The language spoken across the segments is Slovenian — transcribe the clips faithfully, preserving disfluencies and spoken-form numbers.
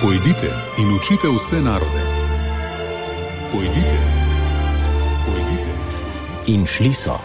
Pojdite in učite vse narode. Pojdite, pojdite. In šli so.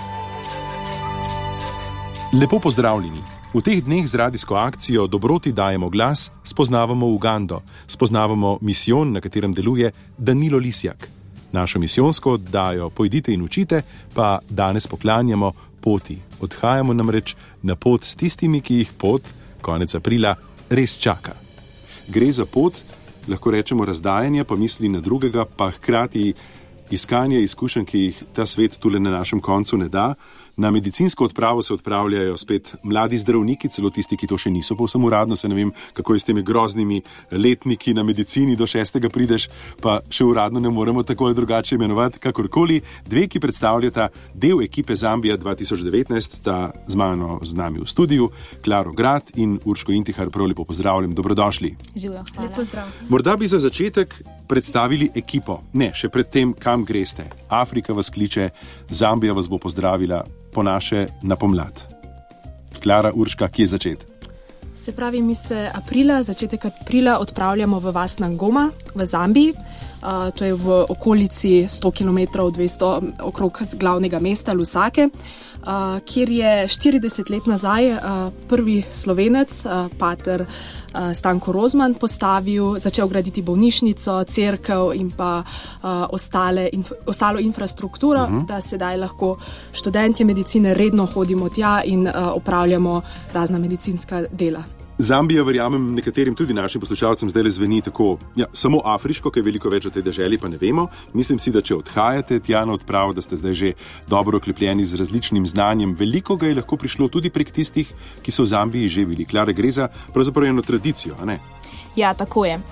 Lepo pozdravljeni. V teh dneh z radijsko akcijo Dobroti dajemo glas spoznavamo Ugando, spoznavamo misijon, na katerem deluje Danilo Lisjak. Našo misijonsko oddajo Pojdite in učite pa danes poklanjamo poti. Odhajamo namreč na pot s tistimi, ki jih pot, konec aprila, res čaka. Gre za pot, lahko rečemo razdajanje, pa misli na drugega, pa hkrati iskanje izkušenj, ki jih ta svet tule na našem koncu ne da. Na medicinsko odpravo se odpravljajo spet mladi zdravniki, celo tisti, ki to še niso povsem uradno, se ne vem, kako je s temi groznimi letniki na medicini, do šestega prideš, pa še uradno ne moremo tako ali drugače imenovati, kakorkoli. Dve, ki predstavljata del ekipe Zambija dva tisoč devetnajst, sta z mano z nami v studiu, Klaro Grad in Urško Intihar, prav lepo pozdravljam, dobrodošli. Živijo, hvala. Lepo zdrav. Morda bi za začetek predstavili ekipo. Ne, še pred tem, kam greste. Afrika vas kliče, Zambija vas bo pozdravila, po naše na pomlad. Klara, Urška, kje začeti? Se pravi, mi se aprila, začetek aprila odpravljamo v vas Ngoma v Zambiji. Uh, to je v okolici sto kilometrov, dvesto okrog glavnega mesta Lusake, uh, kjer je štirideset let nazaj uh, prvi Slovenec, uh, pater uh, Stanko Rozman, postavil, začel graditi bolnišnico, cerkev in pa uh, ostale, inf, ostalo infrastrukturo, uh-huh. da sedaj lahko študentje medicine redno hodimo tja in uh, opravljamo razna medicinska dela. Zambija, verjamem, nekaterim tudi našim poslušalcem zdaj le zveni tako, ja, samo afriško, kaj veliko več o tej deželi pa ne vemo. Mislim si, da če odhajate tja na odpravo, da ste zdaj že dobro oklepljeni z različnim znanjem, veliko ga je lahko prišlo tudi prek tistih, ki so v Zambiji že bili. Klara, gre za pravzaprav eno tradicijo, a ne? Ja, tako je.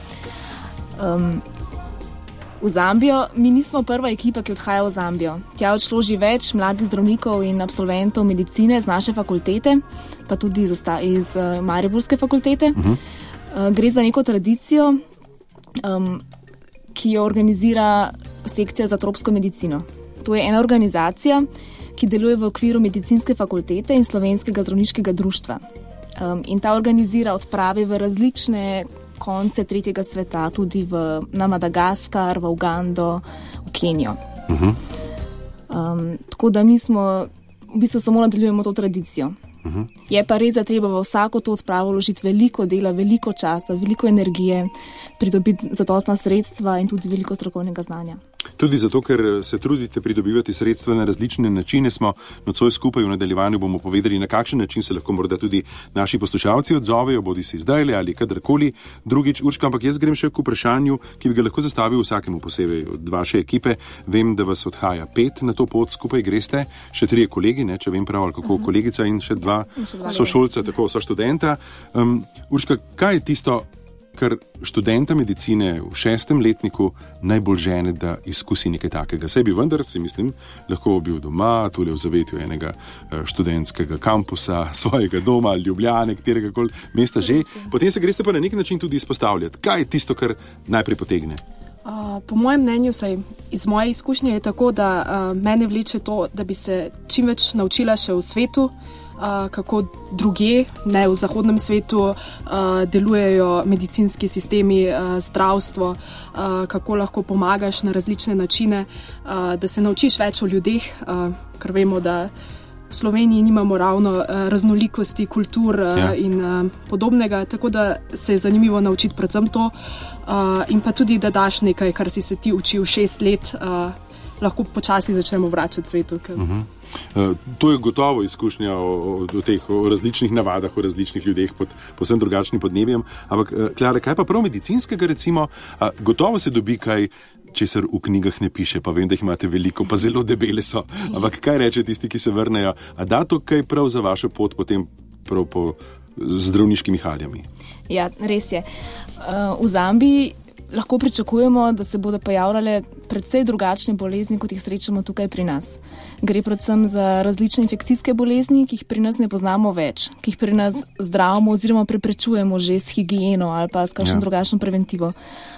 Um, v Zambijo, mi nismo prva ekipa, ki odhaja v Zambijo. Tja odšlo že več mladih zdravnikov in absolventov medicine z naše fakultete, pa tudi iz, iz uh, Mariborske fakultete. Uh-huh. Uh, gre za neko tradicijo, um, ki jo organizira sekcija za tropsko medicino. To je ena organizacija, ki deluje v okviru medicinske fakultete in slovenskega zdravniškega društva. Um, in ta organizira odprave v različne konce tretjega sveta, tudi v, na Madagaskar, v Ugando, v Kenijo. Uh-huh. Um, tako da mi smo, v bistvu samo nadaljujemo to tradicijo. Uh-huh. Je pa res, da treba v vsako to odpravo vložiti veliko dela, veliko časa, veliko energije, pridobiti zadostna sredstva in tudi veliko strokovnega znanja. Tudi zato, ker se trudite pridobivati sredstva na različne načine, smo nocoj skupaj v nadaljevanju bomo povedali, na kakšen način se lahko morda tudi naši poslušalci odzovejo, bodi se zdajle ali kadarkoli drugič. Urška, ampak jaz grem še k vprašanju, ki bi ga lahko zastavil vsakemu posebej od vaše ekipe. Vem, da vas odhaja pet na to pot, skupaj greste, še trije kolegi, ne, če vem prav, ali kako, uh-huh. kolegica in še dva sošolca, tako so študenta. Um, Urška, kaj je tisto, kar študenta medicine v šestem letniku najbolj žene, da izkusi nekaj takega? Saj bi vendar, si mislim, lahko bil doma, tule v zavetju enega študentskega kampusa, svojega doma, Ljubljane, katerega koli mesta že. Potem se greste pa na nek način tudi izpostavljati. Kaj je tisto, kar najprej potegne? Uh, po mojem mnenju, vsaj iz moje izkušnje, je tako, da uh, mene vleče to, da bi se čim več naučila še v svetu, Uh, kako druge, ne v zahodnem svetu, uh, delujejo medicinski sistemi, uh, zdravstvo, uh, kako lahko pomagaš na različne načine, uh, da se naučiš več o ljudeh, uh, ker vemo, da v Sloveniji nimamo ravno uh, raznolikosti kultur uh, ja. in uh, podobnega, tako da se je zanimivo naučiti predvsem to uh, in pa tudi, da daš nekaj, kar si se ti učil šest let, uh, lahko počasi začnemo vračati svetu. Ker... Uh-huh. Uh, to je gotovo izkušnja o, o, o teh o različnih navadah, o različnih ljudeh pod posebno drugačnim podnebjem. Ampak, uh, Klara, kaj pa prav medicinskega recimo? Uh, gotovo se dobi kaj, česar v knjigah ne piše, pa vem, da jih imate veliko, pa zelo debele so. Ampak kaj reče tisti, ki se vrnejo? A da to kaj prav za vašo pot potem prav po zdravniškimi haljami? Ja, res je. Uh, v Zambiji lahko pričakujemo, da se bodo pojavljale precej drugačne bolezni, kot jih srečamo tukaj pri nas. Gre predvsem za različne infekcijske bolezni, ki jih pri nas ne poznamo več, ki jih pri nas zdravimo oziroma preprečujemo že s higieno ali pa s kakšno ja. drugačno preventivo.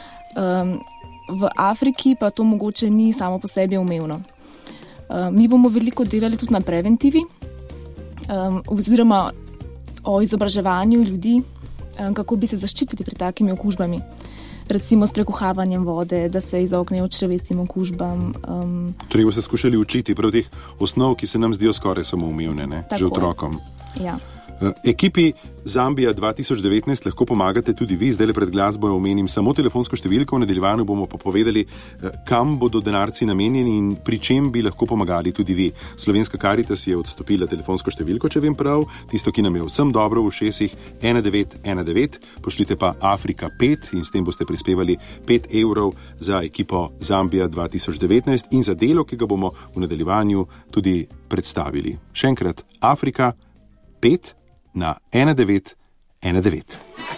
Um, v Afriki pa to mogoče ni samo po sebi umevno. Um, mi bomo veliko delali tudi na preventivi um, oziroma o izobraževanju ljudi kako bi se zaščitili pred takimi okužbami. Recimo s prekuhavanjem vode, da se izognejo črevestim okužbam. Um, torej boste skušali učiti prav teh osnov, ki se nam zdijo skoraj samoumevne, ne? Že otrokom. Ja. Ekipi Zambija dva tisoč devetnajst lahko pomagate tudi vi. Zdaj le pred glasbo omenim samo telefonsko številko, v nadaljevanju bomo pa povedali, kam bodo denarci namenjeni in pri čem bi lahko pomagali tudi vi. Slovenska Karitas je odstopila telefonsko številko, če vem prav, tisto, ki nam je vsem dobro v ušesih, ena devet ena devet, pošljite pa Afrika pet in s tem boste prispevali pet evrov za ekipo Zambija dva tisoč devetnajst in za delo, ki ga bomo v nadaljevanju tudi predstavili. Še enkrat, Afrika pet na ena devet ena devet.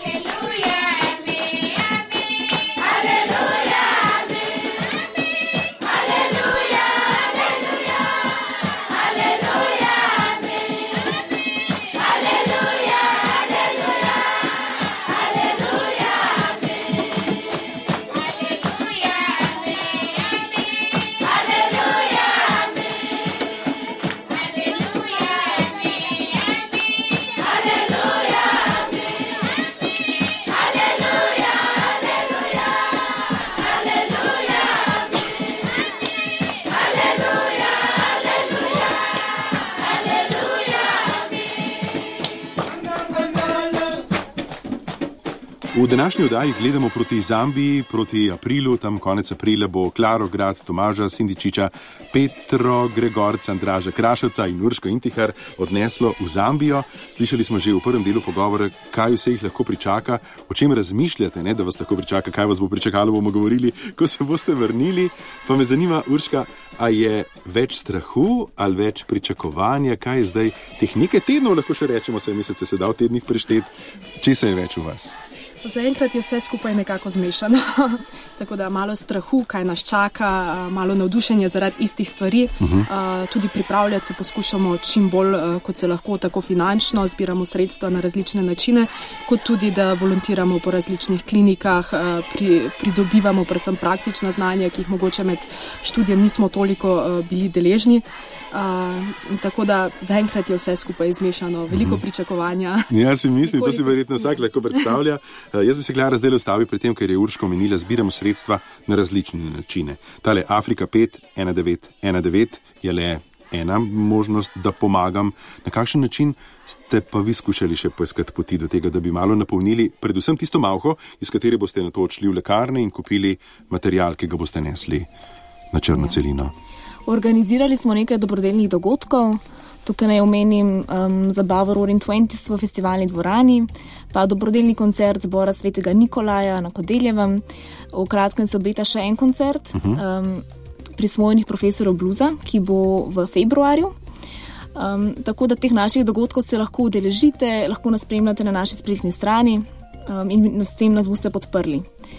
V današnji oddaji gledamo proti Zambiji, proti aprilu, tam konec aprila bo Klaro Grad, Tomaža Sindičiča, Petro Gregorca, Andraža Kraševca in Urško Intihar odneslo v Zambijo. Slišali smo že v prvem delu pogovora, kaj vse jih lahko pričaka, o čem razmišljate, ne, da vas lahko pričaka, kaj vas bo pričakalo, bomo govorili, ko se boste vrnili. Pa me zanima, Urška, a je več strahu ali več pričakovanja, kaj je zdaj teh nekaj tednov, lahko še rečemo, se mesece se da v tednih preštet, česa je več v vas? Zaenkrat je vse skupaj nekako zmešano, tako da malo strahu, kaj nas čaka, malo navdušenja zaradi istih stvari. Uh-huh. Tudi pripravljati se poskušamo čim bolj, kot se lahko, tako finančno, zbiramo sredstva na različne načine, kot tudi, da volontiramo po različnih klinikah, pri, pridobivamo predvsem praktična znanja, ki jih mogoče med študijem nismo toliko bili deležni. Uh, tako da zaenkrat je vse skupaj izmešano, veliko pričakovanja. Ja, si mislim, to si verjetno vsak lahko predstavlja. Uh, jaz bi se Klara zdaj ustavil pri tem, ker je Urško omenila, zbiramo sredstva na različne načine. Tale Afrika pet ena devet ena devet je le ena možnost, da pomagam. Na kakšen način ste pa vi skušali še poiskati poti do tega, da bi malo napolnili predvsem tisto malho, iz katere boste na to odšli v lekarne in kupili material, ki ga boste nesli na črno celino? Organizirali smo nekaj dobrodelnih dogodkov, tukaj naj omenim um, zabavo Roaring Twenties v festivalni dvorani, pa dobrodelni koncert zbora Svetega Nikolaja na Kodeljevem. V kratkem se obeta še en koncert uh-huh. um, prismojenih profesorov bluza, ki bo v februarju. Um, tako da teh naših dogodkov se lahko udeležite, lahko nas spremljate na naši spletni strani um, in s tem nas boste podprli.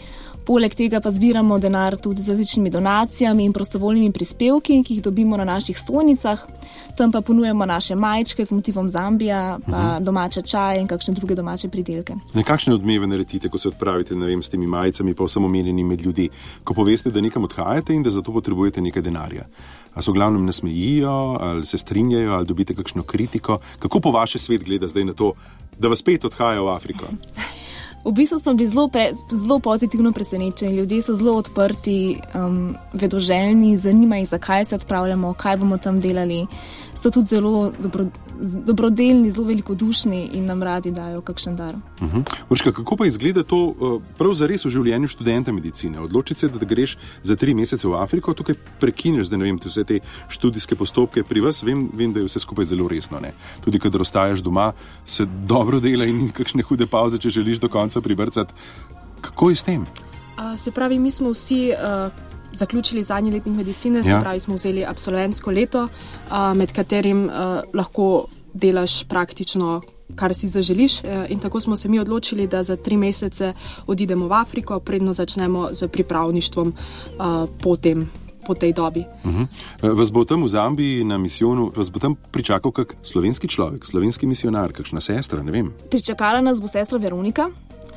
Poleg tega pa zbiramo denar tudi z različnimi donacijami in prostovoljnimi prispevki, ki jih dobimo na naših stojnicah. Tam pa ponujemo naše majčke z motivom Zambija, pa uh-huh. domače čaje in kakšne druge domače pridelke. Nekakšne odmeve naredite, ko se odpravite, ne vem, s temi majicami, pa vsem omenjenim med ljudi, ko poveste, da nekam odhajate in da zato potrebujete nekaj denarja. A so v glavnem nasmejijo, ali se strinjajo, ali dobite kakšno kritiko? Kako po vaše svet gleda zdaj na to, da vas spet odhaja v Afriko? V bistvu smo bili zelo, pre, zelo pozitivno presenečeni. Ljudje so zelo odprti, um, vedoželjni, zanima jih, zakaj se odpravljamo, kaj bomo tam delali. So tudi zelo dobro, dobrodelni, zelo velikodušni in nam radi dajo kakšen dar. Uh-huh. Urška, kako pa izgleda to uh, prav zares v življenju študenta medicine? Odločiti se, da greš za tri mesece v Afriko, tukaj prekineš, da ne vem, vse te študijske postopke pri vas, vem, vem, da je vse skupaj zelo resno. Ne? Tudi, kadar ostajaš doma, se dobro dela in kakšne hude pauze, če želiš do konca pribrcati. Kako je s tem? Uh, se pravi, mi smo vsi uh, zaključili zadnji letnik medicine, se ja. pravi, smo vzeli absolventsko leto, uh, med katerim uh, lahko delaš praktično, kar si zaželiš. Uh, in tako smo se mi odločili, da za tri mesece odidemo v Afriko, predno začnemo z pripravništvom uh, po tem. po tej dobi. Uh-huh. Vas bo tam v Zambiji na misijonu, vas bo tam pričakal kak slovenski človek, slovenski misionar, kakšna sestra, ne vem. Pričakala nas bo sestra Veronika,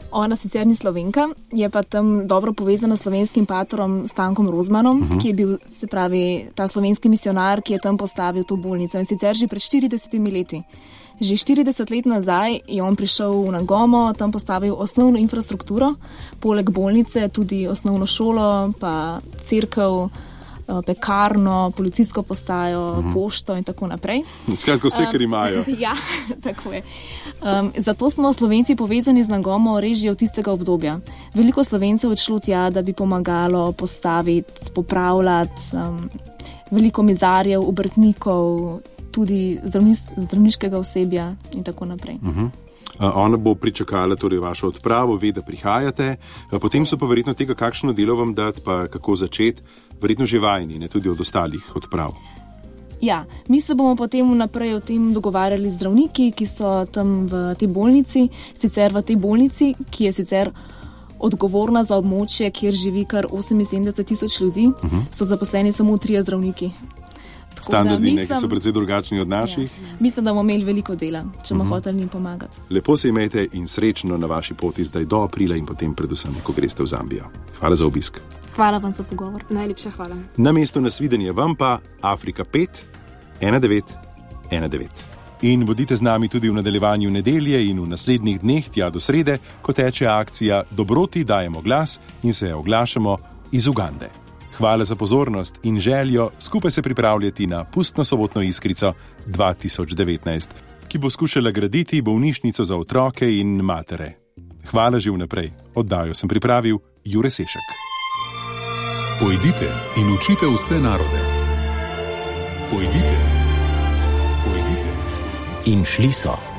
Ona sicer ni Slovenka, je pa tam dobro povezana s slovenskim patrom Stankom Rozmanom, uh-huh. ki je bil, se pravi, ta slovenski misionar, ki je tam postavil to bolnico in sicer že pred štiridesetimi leti. Že štirideset let nazaj je on prišel v Nagomo, tam postavil osnovno infrastrukturo, poleg bolnice tudi osnovno šolo, pa cerkev, pekarno, policijsko postajo, uh-huh. pošto in tako naprej. Skratka, vse, kar imajo. Um, ja, tako je. Um, zato smo Slovenci povezani z Nagomo res že od tistega obdobja. Veliko Slovencev je šlo tja, da bi pomagalo postaviti, popravljati, um, veliko mizarjev, obrtnikov, tudi zdravnis, zdravniškega osebja in tako naprej. Uh-huh. Ona bo pričakala torej vašo odpravo, ve, da prihajate, potem so pa verjetno tega, kakšno delo vam dati, pa kako začeti, verjetno že vajeni, ne tudi od ostalih odprav. Ja, mi se bomo potem naprej o tem dogovarjali z zdravniki, ki so tam v tej bolnici, sicer v tej bolnici, ki je sicer odgovorna za območje, kjer živi kar oseminsedemdeset tisoč ljudi, uh-huh. so zaposleni samo trije zdravniki. Standardi neki so predvsej drugačni od naših. Ja, mislim, da bomo imeli veliko dela, če bomo uh-huh. hoteli njim pomagati. Lepo se imejte in srečno na vaši poti zdaj do aprila in potem predvsem, ko greste v Zambijo. Hvala za obisk. Hvala vam za pogovor. Najlepša hvala. Na mesto nasvidenja vam pa Afrika pet ena devet ena devet. In bodite z nami tudi v nadaljevanju nedelje in v naslednjih dneh tja do srede, ko teče akcija Dobroti dajemo glas in se oglašamo iz Ugande. Hvala za pozornost in željo skupaj se pripravljati na pustno sobotno iskrico dva tisoč devetnajst, ki bo skušala graditi bolnišnico za otroke in matere. Hvala že vnaprej. Oddajo sem pripravil Jure Sešek. Pojdite in učite vse narode. Pojdite. Pojdite. In šli so.